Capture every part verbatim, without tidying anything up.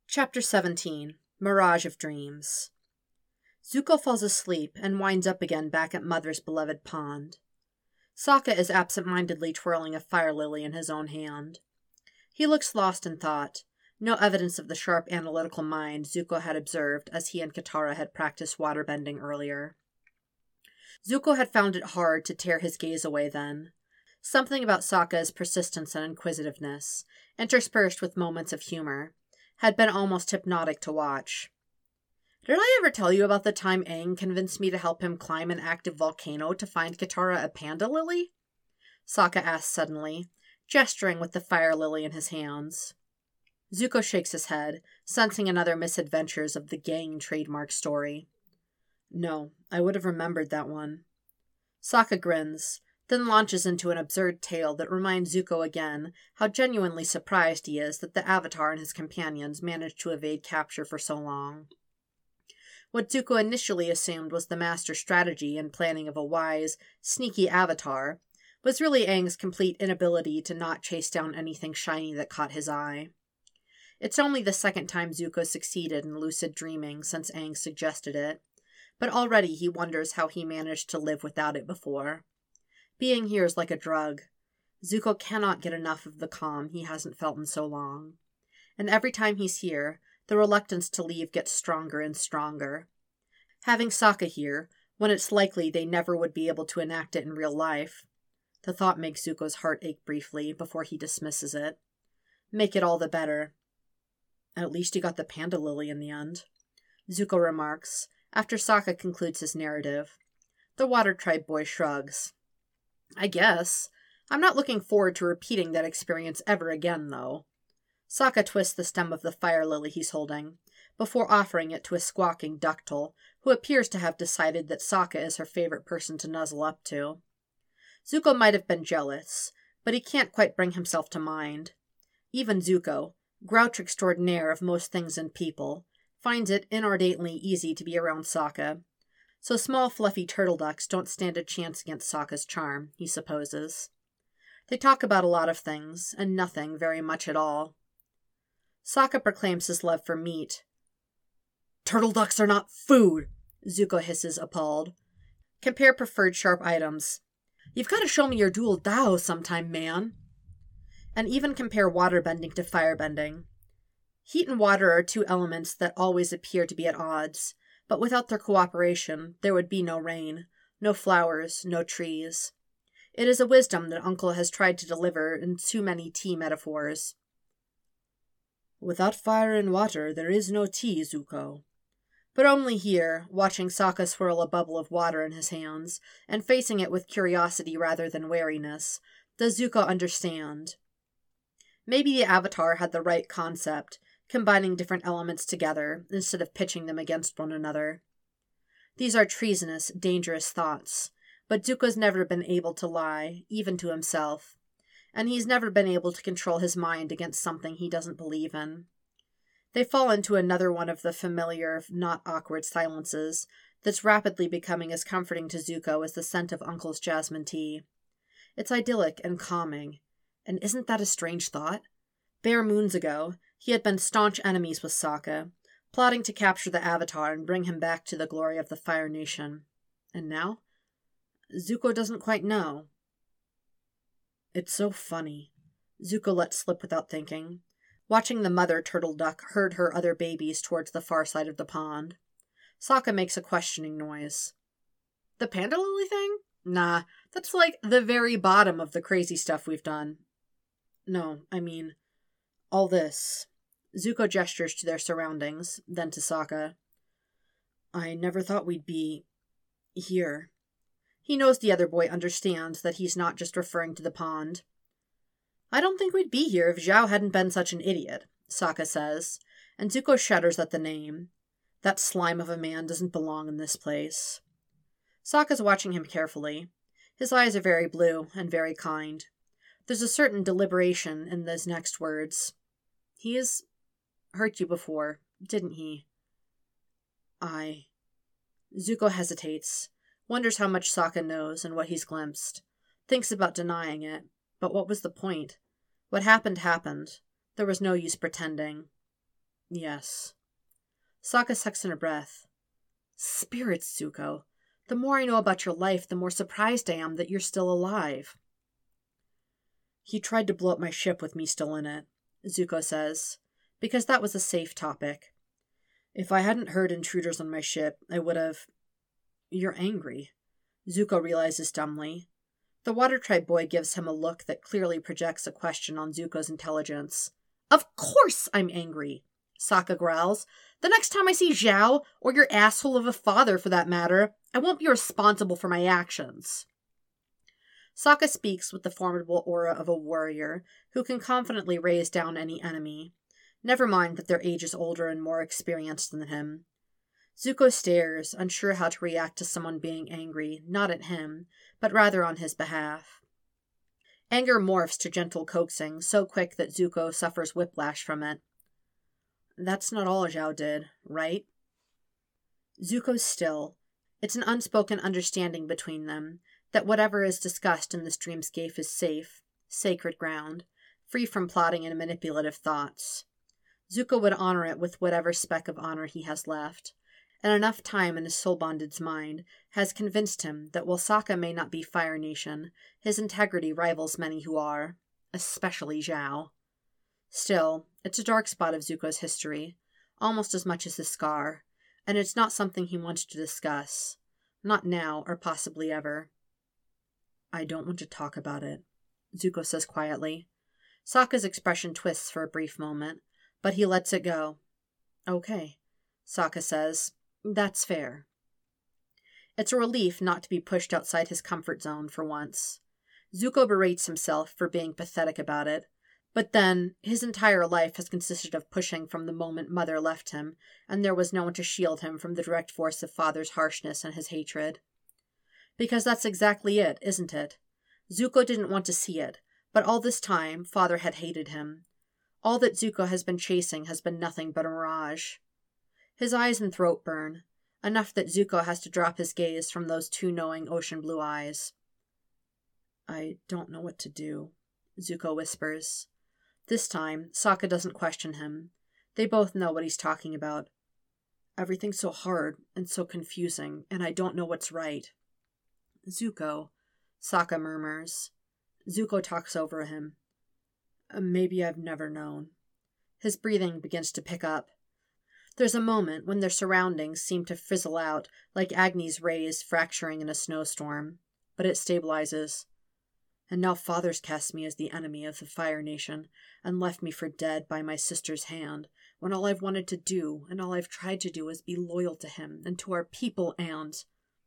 Chapter seventeen. Mirage of Dreams. Zuko falls asleep and winds up again back at Mother's beloved pond. Sokka is absent-mindedly twirling a fire lily in his own hand. He looks lost in thought, no evidence of the sharp analytical mind Zuko had observed as he and Katara had practiced waterbending earlier. Zuko had found it hard to tear his gaze away then. Something about Sokka's persistence and inquisitiveness, interspersed with moments of humor, had been almost hypnotic to watch. Did I ever tell you about the time Aang convinced me to help him climb an active volcano to find Katara a panda lily? Sokka asked suddenly, gesturing with the fire lily in his hands. Zuko shakes his head, sensing another misadventures of the gang trademark story. No, I would have remembered that one. Sokka grins, then launches into an absurd tale that reminds Zuko again how genuinely surprised he is that the Avatar and his companions managed to evade capture for so long. What Zuko initially assumed was the master strategy and planning of a wise, sneaky Avatar was really Aang's complete inability to not chase down anything shiny that caught his eye. It's only the second time Zuko succeeded in lucid dreaming since Aang suggested it, but already he wonders how he managed to live without it before. Being here is like a drug. Zuko cannot get enough of the calm he hasn't felt in so long. And every time he's here, the reluctance to leave gets stronger and stronger. Having Sokka here, when it's likely they never would be able to enact it in real life. The thought makes Zuko's heart ache briefly before he dismisses it. Make it all the better. At least you got the panda lily in the end, Zuko remarks, after Sokka concludes his narrative. The Water Tribe boy shrugs. I guess. I'm not looking forward to repeating that experience ever again, though. Sokka twists the stem of the fire lily he's holding, before offering it to a squawking ducktail, who appears to have decided that Sokka is her favorite person to nuzzle up to. Zuko might have been jealous, but he can't quite bring himself to mind. Even Zuko, grouch extraordinaire of most things and people, finds it inordinately easy to be around Sokka. So small fluffy turtle ducks don't stand a chance against Sokka's charm, he supposes. They talk about a lot of things, and nothing very much at all. Sokka proclaims his love for meat. Turtle ducks are not food, Zuko hisses, appalled. Compare preferred sharp items. You've got to show me your dual Dao sometime, man. And even compare waterbending to firebending. Heat and water are two elements that always appear to be at odds, but without their cooperation, there would be no rain, no flowers, no trees. It is a wisdom that Uncle has tried to deliver in too many tea metaphors. Without fire and water, there is no tea, Zuko. But only here, watching Sokka swirl a bubble of water in his hands, and facing it with curiosity rather than wariness, does Zuko understand. Maybe the Avatar had the right concept, combining different elements together, instead of pitching them against one another. These are treasonous, dangerous thoughts, but Zuko's never been able to lie, even to himself, and he's never been able to control his mind against something he doesn't believe in. They fall into another one of the familiar, not awkward silences that's rapidly becoming as comforting to Zuko as the scent of Uncle's jasmine tea. It's idyllic and calming, and isn't that a strange thought? Bare moons ago, he had been staunch enemies with Sokka, plotting to capture the Avatar and bring him back to the glory of the Fire Nation. And now? Zuko doesn't quite know. It's so funny, Zuko let slip without thinking, watching the mother turtle duck herd her other babies towards the far side of the pond. Sokka makes a questioning noise. The panda lily thing? Nah, that's like the very bottom of the crazy stuff we've done. No, I mean, all this. Zuko gestures to their surroundings, then to Sokka. I never thought we'd be here. He knows the other boy understands that he's not just referring to the pond. I don't think we'd be here if Zhao hadn't been such an idiot, Sokka says, and Zuko shudders at the name. That slime of a man doesn't belong in this place. Sokka's watching him carefully. His eyes are very blue and very kind. There's a certain deliberation in those next words. He has hurt you before, didn't he? I... Zuko hesitates, wonders how much Sokka knows and what he's glimpsed, thinks about denying it, but what was the point? What happened happened. There was no use pretending. Yes. Sokka sucks in a breath. Spirits, Zuko. The more I know about your life, the more surprised I am that you're still alive. He tried to blow up my ship with me still in it, Zuko says, because that was a safe topic. If I hadn't heard intruders on my ship, I would have... You're angry, Zuko realizes dumbly. The Water Tribe boy gives him a look that clearly projects a question on Zuko's intelligence. Of course I'm angry, Sokka growls. The next time I see Zhao, or your asshole of a father for that matter, I won't be responsible for my actions. Sokka speaks with the formidable aura of a warrior who can confidently raise down any enemy. Never mind that their age is older and more experienced than him. Zuko stares, unsure how to react to someone being angry, not at him, but rather on his behalf. Anger morphs to gentle coaxing, so quick that Zuko suffers whiplash from it. That's not all Zhao did, right? Zuko's still. It's an unspoken understanding between them that whatever is discussed in this dreamscape is safe, sacred ground, free from plotting and manipulative thoughts. Zuko would honor it with whatever speck of honor he has left, and enough time in his soul-bonded's mind has convinced him that while Sokka may not be Fire Nation, his integrity rivals many who are, especially Zhao. Still, it's a dark spot of Zuko's history, almost as much as his scar, and it's not something he wants to discuss. Not now, or possibly ever. I don't want to talk about it, Zuko says quietly. Sokka's expression twists for a brief moment, but he lets it go. Okay, Sokka says. That's fair. It's a relief not to be pushed outside his comfort zone for once. Zuko berates himself for being pathetic about it, but then his entire life has consisted of pushing from the moment Mother left him, and there was no one to shield him from the direct force of Father's harshness and his hatred. Because that's exactly it, isn't it? Zuko didn't want to see it, but all this time Father had hated him. All that Zuko has been chasing has been nothing but a mirage. His eyes and throat burn, enough that Zuko has to drop his gaze from those two knowing ocean blue eyes. I don't know what to do, Zuko whispers. This time, Sokka doesn't question him. They both know what he's talking about. Everything's so hard and so confusing, and I don't know what's right. Zuko, Sokka murmurs. Zuko talks over him. Maybe I've never known. His breathing begins to pick up. There's a moment when their surroundings seem to fizzle out like Agni's rays fracturing in a snowstorm, but it stabilizes. And now Father's cast me as the enemy of the Fire Nation and left me for dead by my sister's hand, when all I've wanted to do and all I've tried to do is be loyal to him and to our people and...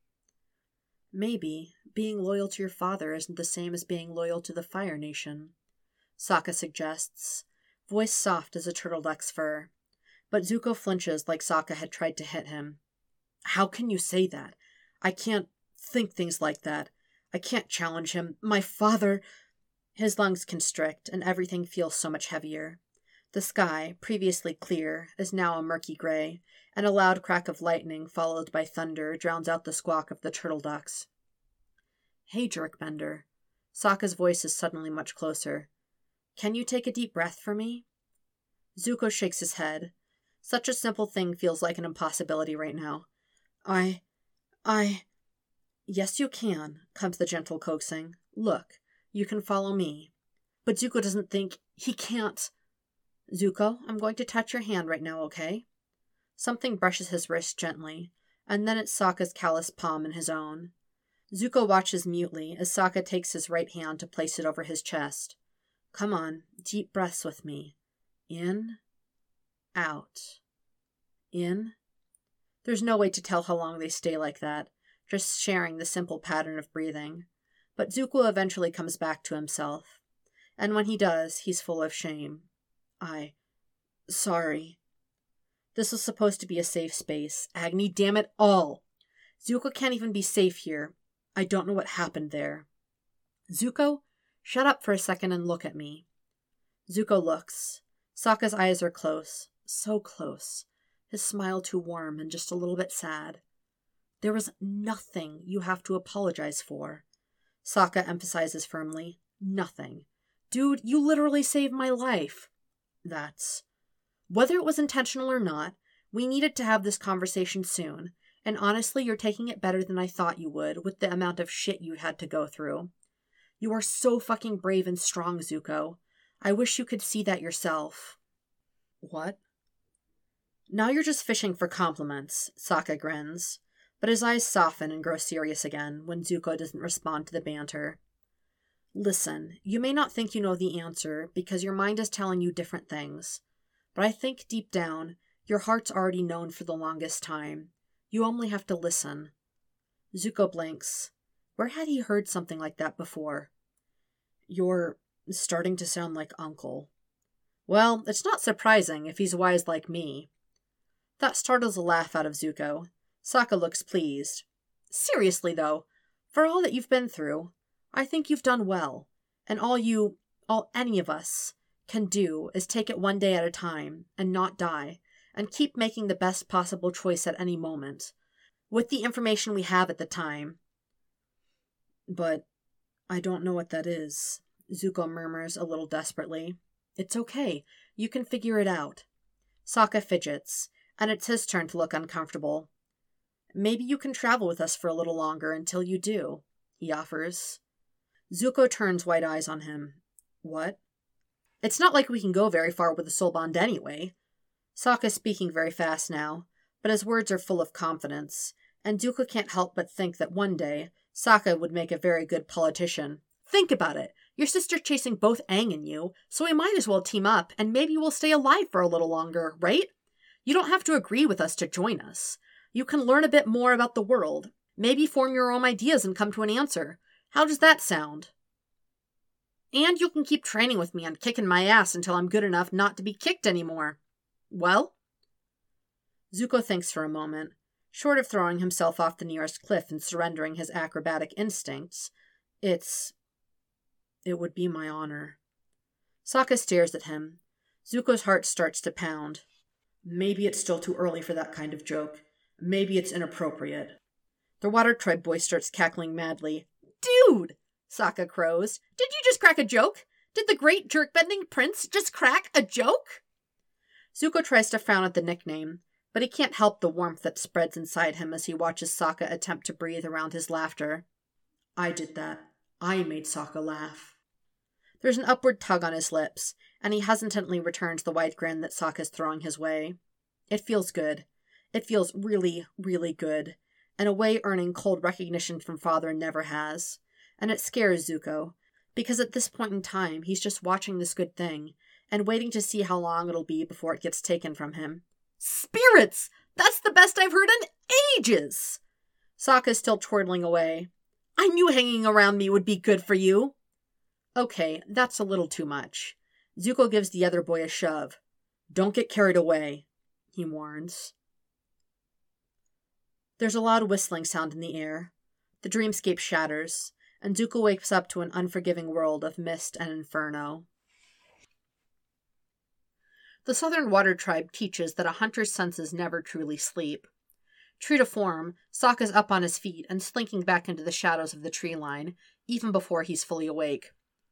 Maybe being loyal to your father isn't the same as being loyal to the Fire Nation, Sokka suggests, voice soft as a turtle duck's fur. But Zuko flinches like Sokka had tried to hit him. How can you say that? I can't think things like that. I can't challenge him. My father... His lungs constrict, and everything feels so much heavier. The sky, previously clear, is now a murky gray, and a loud crack of lightning followed by thunder drowns out the squawk of the turtle ducks. Hey, Jerkbender. Sokka's voice is suddenly much closer. Can you take a deep breath for me? Zuko shakes his head. Such a simple thing feels like an impossibility right now. I... I... Yes, you can, comes the gentle coaxing. Look, you can follow me. But Zuko doesn't think... He can't... Zuko, I'm going to touch your hand right now, okay? Something brushes his wrist gently, and then it's Sokka's calloused palm in his own. Zuko watches mutely as Sokka takes his right hand to place it over his chest. Come on, deep breaths with me. In... Out. In. There's no way to tell how long they stay like that, just sharing the simple pattern of breathing. But Zuko eventually comes back to himself. And when he does, he's full of shame. I... Sorry. This was supposed to be a safe space. Agni, damn it all! Zuko can't even be safe here. I don't know what happened there. Zuko, shut up for a second and look at me. Zuko looks. Sokka's eyes are close. So close. His smile too warm and just a little bit sad. There was nothing you have to apologize for. Sokka emphasizes firmly. Nothing. Dude, you literally saved my life. That's... Whether it was intentional or not, we needed to have this conversation soon, and honestly, you're taking it better than I thought you would with the amount of shit you had to go through. You are so fucking brave and strong, Zuko. I wish you could see that yourself. What? Now you're just fishing for compliments, Sokka grins, but his eyes soften and grow serious again when Zuko doesn't respond to the banter. Listen, you may not think you know the answer because your mind is telling you different things, but I think deep down, your heart's already known for the longest time. You only have to listen. Zuko blinks. Where had he heard something like that before? You're starting to sound like Uncle. Well, it's not surprising if he's wise like me. That startles a laugh out of Zuko. Sokka looks pleased. Seriously, though, for all that you've been through, I think you've done well, and all you, all any of us, can do is take it one day at a time, and not die, and keep making the best possible choice at any moment, with the information we have at the time. But I don't know what that is, Zuko murmurs a little desperately. It's okay, you can figure it out. Sokka fidgets, and it's his turn to look uncomfortable. Maybe you can travel with us for a little longer until you do, he offers. Zuko turns wide eyes on him. What? It's not like we can go very far with the soul bond anyway. Sokka's speaking very fast now, but his words are full of confidence, and Zuko can't help but think that one day, Sokka would make a very good politician. Think about it. Your sister's chasing both Aang and you, so we might as well team up, and maybe we'll stay alive for a little longer, right? You don't have to agree with us to join us. You can learn a bit more about the world. Maybe form your own ideas and come to an answer. How does that sound? And you can keep training with me on kicking my ass until I'm good enough not to be kicked anymore. Well? Zuko thinks for a moment. Short of throwing himself off the nearest cliff and surrendering his acrobatic instincts, it's... It would be my honor. Sokka stares at him. Zuko's heart starts to pound. Maybe it's still too early for that kind of joke. Maybe it's inappropriate. The Water Tribe boy starts cackling madly. Dude! Sokka crows. Did you just crack a joke? Did the great jerk-bending prince just crack a joke? Zuko tries to frown at the nickname, but he can't help the warmth that spreads inside him as he watches Sokka attempt to breathe around his laughter. I did that. I made Sokka laugh. There's an upward tug on his lips, and he hesitantly returns the wide grin that Sokka's throwing his way. It feels good. It feels really, really good, in a way earning cold recognition from Father never has. And it scares Zuko, because at this point in time, he's just watching this good thing, and waiting to see how long it'll be before it gets taken from him. Spirits! That's the best I've heard in ages! Sokka's still twirling away. I knew hanging around me would be good for you. Okay, that's a little too much. Zuko gives the other boy a shove. Don't get carried away, he warns. There's a loud whistling sound in the air. The dreamscape shatters, and Zuko wakes up to an unforgiving world of mist and inferno. The Southern Water Tribe teaches that a hunter's senses never truly sleep. True to form, Sokka's up on his feet and slinking back into the shadows of the tree line, even before he's fully awake.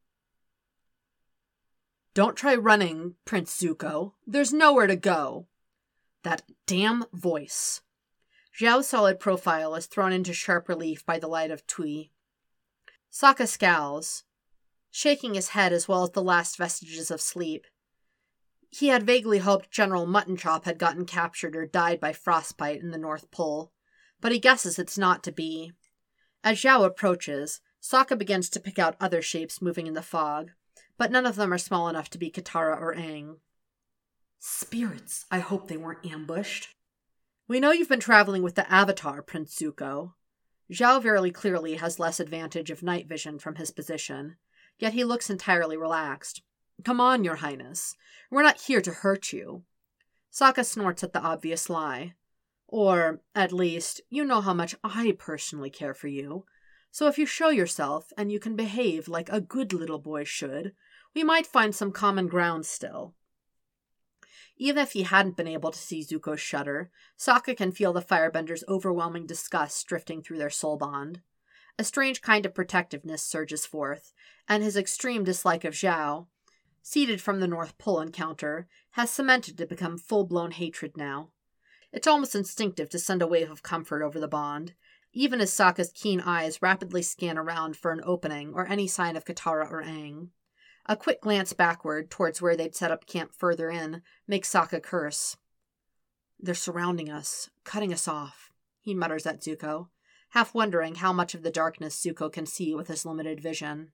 Don't try running, Prince Zuko. There's nowhere to go. That damn voice. Zhao's solid profile is thrown into sharp relief by the light of Tui. Sokka scowls, shaking his head as well as the last vestiges of sleep. He had vaguely hoped General Muttonchop had gotten captured or died by frostbite in the North Pole, but he guesses it's not to be. As Zhao approaches, Sokka begins to pick out other shapes moving in the fog, but none of them are small enough to be Katara or Aang. Spirits, I hope they weren't ambushed. We know you've been traveling with the Avatar, Prince Zuko. Zhao very clearly has less advantage of night vision from his position, yet he looks entirely relaxed. Come on, Your Highness. We're not here to hurt you. Sokka snorts at the obvious lie. Or, at least, you know how much I personally care for you. So if you show yourself, and you can behave like a good little boy should, we might find some common ground still. Even if he hadn't been able to see Zuko shudder, Sokka can feel the firebender's overwhelming disgust drifting through their soul bond. A strange kind of protectiveness surges forth, and his extreme dislike of Zhao, seeded from the North Pole encounter, has cemented to become full-blown hatred now. It's almost instinctive to send a wave of comfort over the bond, even as Sokka's keen eyes rapidly scan around for an opening or any sign of Katara or Aang. A quick glance backward towards where they'd set up camp further in makes Sokka curse. "They're surrounding us, cutting us off," he mutters at Zuko, half wondering how much of the darkness Zuko can see with his limited vision.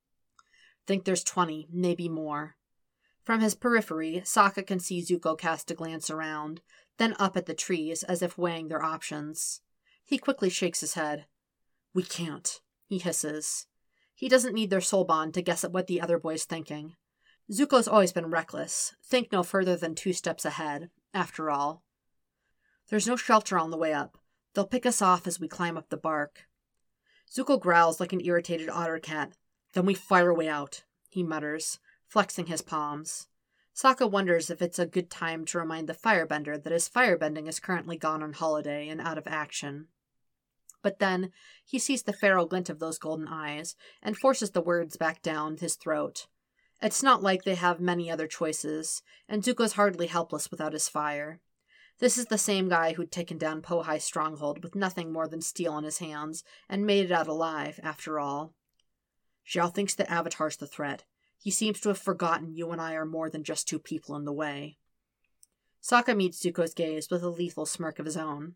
"Think there's twenty, maybe more." From his periphery, Sokka can see Zuko cast a glance around, then up at the trees as if weighing their options. He quickly shakes his head. "We can't," he hisses. He doesn't need their soul bond to guess at what the other boy's thinking. Zuko's always been reckless, think no further than two steps ahead, after all. "There's no shelter on the way up. They'll pick us off as we climb up the bark." Zuko growls like an irritated otter cat. "Then we fire a way out," he mutters, flexing his palms. Sokka wonders if it's a good time to remind the firebender that his firebending is currently gone on holiday and out of action. But then he sees the feral glint of those golden eyes and forces the words back down his throat. It's not like they have many other choices, and Zuko's hardly helpless without his fire. This is the same guy who'd taken down Pohai's stronghold with nothing more than steel in his hands and made it out alive, after all. "Zhao thinks the Avatar's the threat. He seems to have forgotten you and I are more than just two people in the way." Sokka meets Zuko's gaze with a lethal smirk of his own.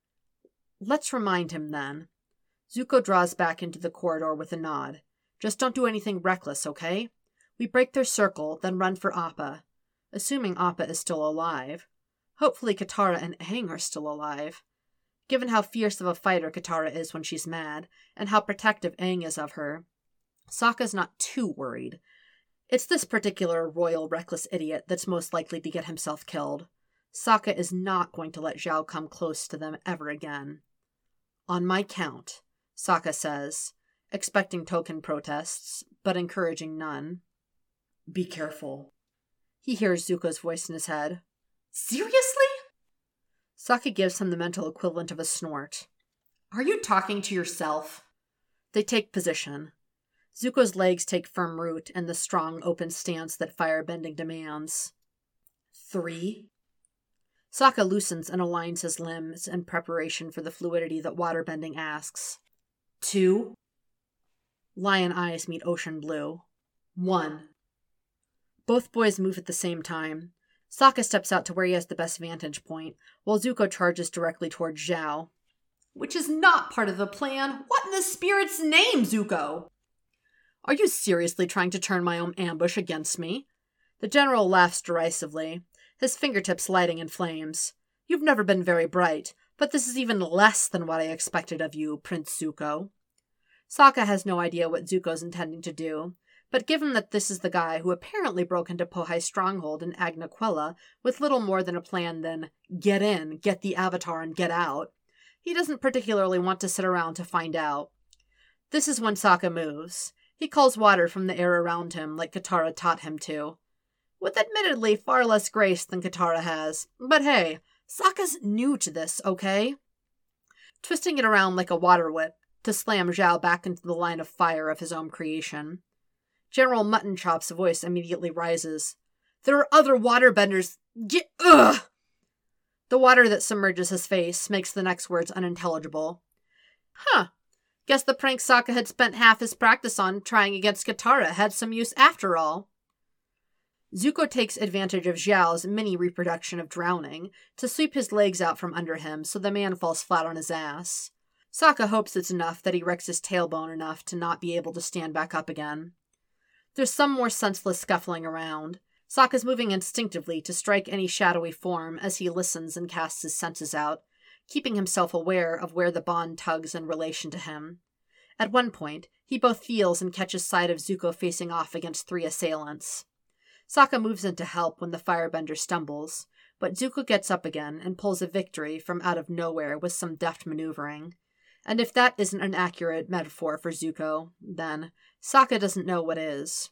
"Let's remind him, then." Zuko draws back into the corridor with a nod. "Just don't do anything reckless, okay? We break their circle, then run for Appa. Assuming Appa is still alive. Hopefully Katara and Aang are still alive. Given how fierce of a fighter Katara is when she's mad, and how protective Aang is of her, Sokka's not too worried. It's this particular royal reckless idiot that's most likely to get himself killed. Sokka is not going to let Zhao come close to them ever again. "On my count," Sokka says, expecting token protests, but encouraging none. "Be careful." He hears Zuko's voice in his head. "Seriously?" Sokka gives him the mental equivalent of a snort. "Are you talking to yourself?" They take position. Zuko's legs take firm root in the strong, open stance that firebending demands. "Three." Sokka loosens and aligns his limbs in preparation for the fluidity that waterbending asks. "Two." Lion eyes meet ocean blue. "One." Both boys move at the same time. Sokka steps out to where he has the best vantage point, while Zuko charges directly towards Zhao. "Which is not part of the plan. What in the spirit's name, Zuko?" "Are you seriously trying to turn my own ambush against me?" The general laughs derisively, his fingertips lighting in flames. "You've never been very bright, but this is even less than what I expected of you, Prince Zuko." Sokka has no idea what Zuko's intending to do, but given that this is the guy who apparently broke into Pohai's stronghold in Agnaquilla with little more than a plan than get in, get the Avatar, and get out, he doesn't particularly want to sit around to find out. This is when Sokka moves. He calls water from the air around him like Katara taught him to. With admittedly far less grace than Katara has, but hey, Sokka's new to this, okay? Twisting it around like a water whip to slam Zhao back into the line of fire of his own creation. General Mutton Chop's voice immediately rises. "There are other waterbenders. Get ugh!" The water that submerges his face makes the next words unintelligible. Huh. Guess the prank Sokka had spent half his practice on trying against Katara had some use after all. Zuko takes advantage of Zhao's mini-reproduction of drowning to sweep his legs out from under him so the man falls flat on his ass. Sokka hopes it's enough that he wrecks his tailbone enough to not be able to stand back up again. There's some more senseless scuffling around. Sokka's moving instinctively to strike any shadowy form as he listens and casts his senses out, keeping himself aware of where the bond tugs in relation to him. At one point, he both feels and catches sight of Zuko facing off against three assailants. Sokka moves in to help when the firebender stumbles, but Zuko gets up again and pulls a victory from out of nowhere with some deft maneuvering. And if that isn't an accurate metaphor for Zuko, then Sokka doesn't know what is.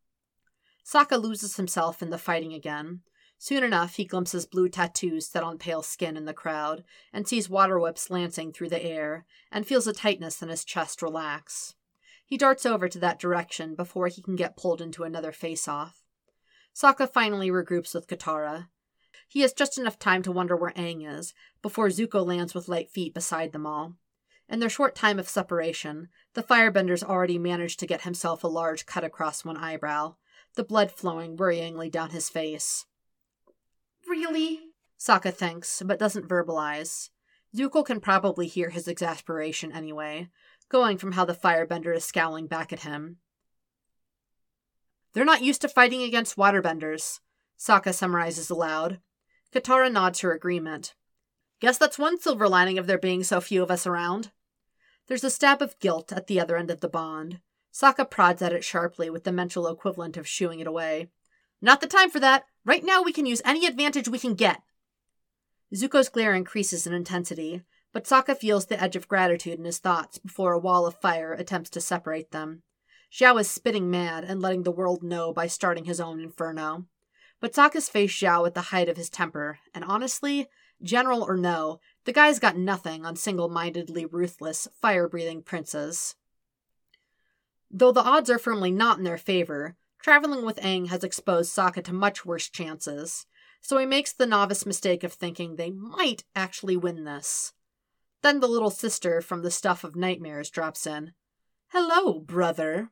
Sokka loses himself in the fighting again. Soon enough, he glimpses blue tattoos set on pale skin in the crowd, and sees water whips lancing through the air, and feels a tightness in his chest relax. He darts over to that direction before he can get pulled into another face-off. Sokka finally regroups with Katara. He has just enough time to wonder where Aang is, before Zuko lands with light feet beside them all. In their short time of separation, the firebender's already managed to get himself a large cut across one eyebrow, the blood flowing worryingly down his face. Really? Sokka thinks, but doesn't verbalize. Zuko can probably hear his exasperation anyway, going from how the firebender is scowling back at him. They're not used to fighting against waterbenders, Sokka summarizes aloud. Katara nods her agreement. Guess that's one silver lining of there being so few of us around. There's a stab of guilt at the other end of the bond. Sokka prods at it sharply with the mental equivalent of shooing it away. Not the time for that. Right now we can use any advantage we can get. Zuko's glare increases in intensity, but Sokka feels the edge of gratitude in his thoughts before a wall of fire attempts to separate them. Zhao is spitting mad and letting the world know by starting his own inferno. But Sokka's faced Zhao at the height of his temper, and honestly, general or no, the guy's got nothing on single-mindedly ruthless, fire-breathing princes. Though the odds are firmly not in their favor, traveling with Aang has exposed Sokka to much worse chances, so he makes the novice mistake of thinking they might actually win this. Then the little sister from the Stuff of Nightmares drops in. "Hello, brother."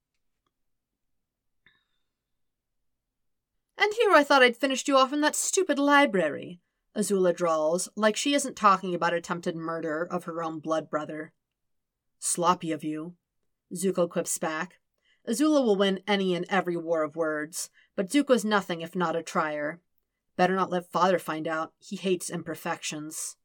"And here I thought I'd finished you off in that stupid library," Azula drawls, like she isn't talking about attempted murder of her own blood brother. "Sloppy of you," Zuko quips back. Azula will win any and every war of words, but Zuko's nothing if not a trier. Better not let father find out. He hates imperfections.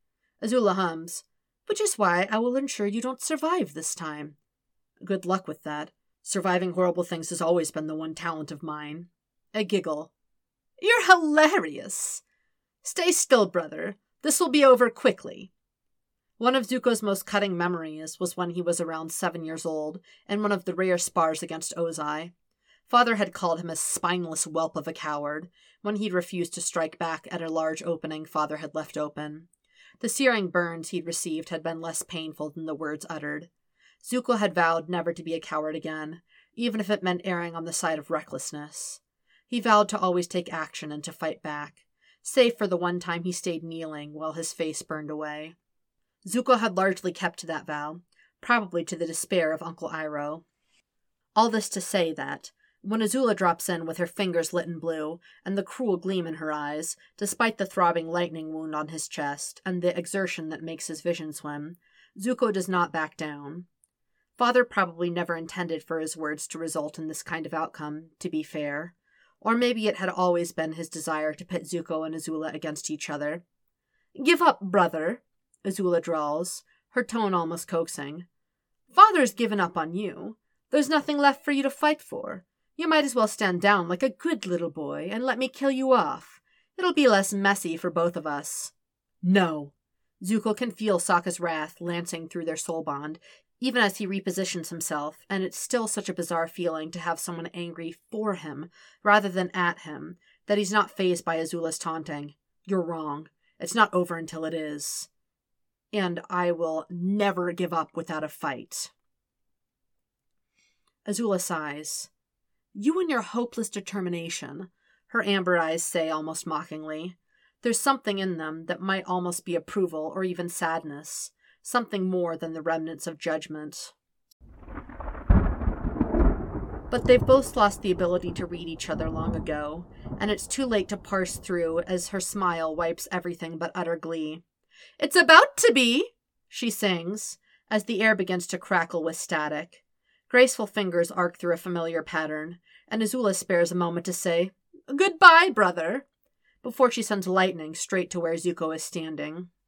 Azula hums, "Which is why I will ensure you don't survive this time." Good luck with that. Surviving horrible things has always been the one talent of mine. A giggle. "You're hilarious. Stay still, brother. This will be over quickly." One of Zuko's most cutting memories was when he was around seven years old, in one of the rare spars against Ozai. Father had called him a spineless whelp of a coward, when he'd refused to strike back at a large opening Father had left open. The searing burns he'd received had been less painful than the words uttered. Zuko had vowed never to be a coward again, even if it meant erring on the side of recklessness. He vowed to always take action and to fight back, save for the one time he stayed kneeling while his face burned away. Zuko had largely kept to that vow, probably to the despair of Uncle Iroh. All this to say that, when Azula drops in with her fingers lit in blue and the cruel gleam in her eyes, despite the throbbing lightning wound on his chest and the exertion that makes his vision swim, Zuko does not back down. Father probably never intended for his words to result in this kind of outcome, to be fair. Or maybe it had always been his desire to pit Zuko and Azula against each other. "Give up, brother," Azula drawls, her tone almost coaxing. "Father's given up on you. There's nothing left for you to fight for. You might as well stand down like a good little boy and let me kill you off. It'll be less messy for both of us." "No." Zuko can feel Sokka's wrath lancing through their soul bond, even as he repositions himself, and it's still such a bizarre feeling to have someone angry for him, rather than at him, that he's not fazed by Azula's taunting. "You're wrong. It's not over until it is. And I will never give up without a fight." Azula sighs. "You and your hopeless determination," her amber eyes say almost mockingly. There's something in them that might almost be approval or even sadness, something more than the remnants of judgment. But they've both lost the ability to read each other long ago, and it's too late to parse through as her smile wipes everything but utter glee. "It's about to be," she sings, as the air begins to crackle with static. Graceful fingers arc through a familiar pattern, and Azula spares a moment to say, "Goodbye, brother," before she sends lightning straight to where Zuko is standing.